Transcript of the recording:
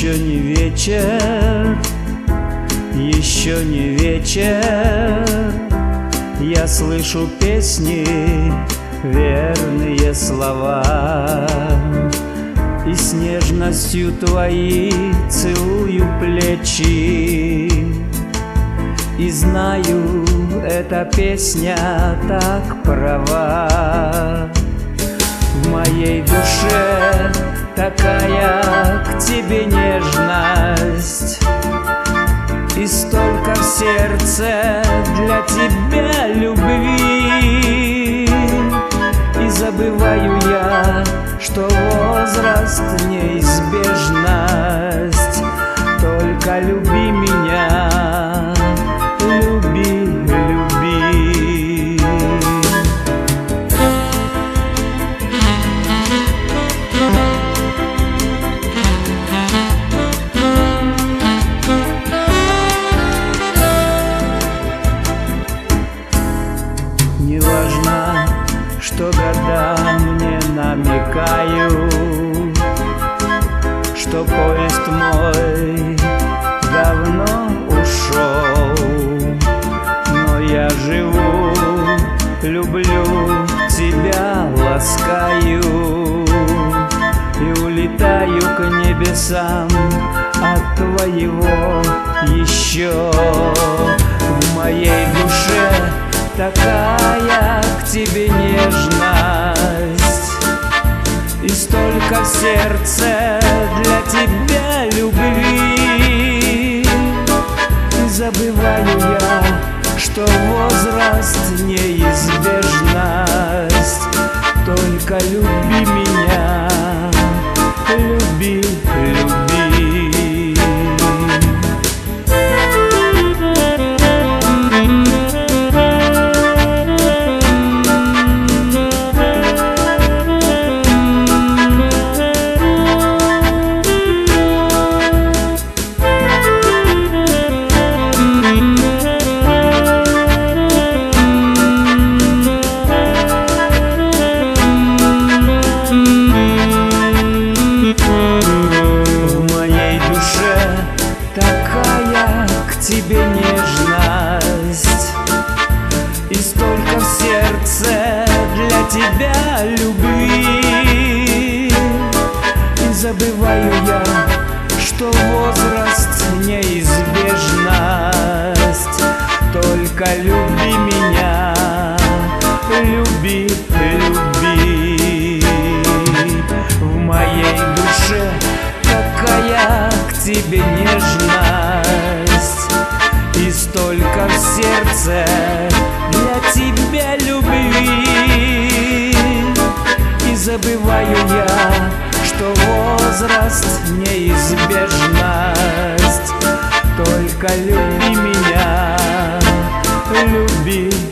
Еще не вечер, еще не вечер, я слышу песни, верные слова, и с нежностью твои целую плечи. И знаю, эта песня так права. В моей душе такая к тебе нежность, и столько в сердце для тебя любви. И забываю я, что возраст неизбежность. Только люби меня, люби, люби. Неважно, что года мне намекают, что поезд мой давно ушел, но я живу, люблю тебя, ласкаю и улетаю к небесам от твоего еще. В моей душе такая к тебе нежность, и столько в сердце для тебя любви. И забываю я, что возраст неизбежность. Только люби меня, люби, люби. Тебе нежность, и столько в сердце для тебя любви. И забываю я, что возраст неизбежность. Только люби меня, люби, люби. В моей душе такая к тебе нежность, и столько в сердце для тебя любви. И забываю я, что возраст неизбежность. Только люби меня, люби.